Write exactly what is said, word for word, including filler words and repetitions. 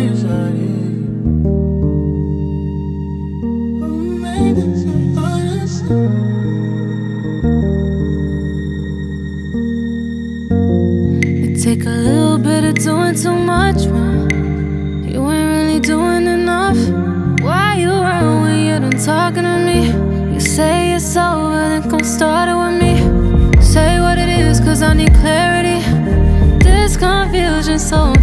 It take a little bit of doing too much, man. You ain't really doing enough. Why you run when you done talking to me? You say it's over, then come start it with me. Say what it is, cause I need clarity. This confusion so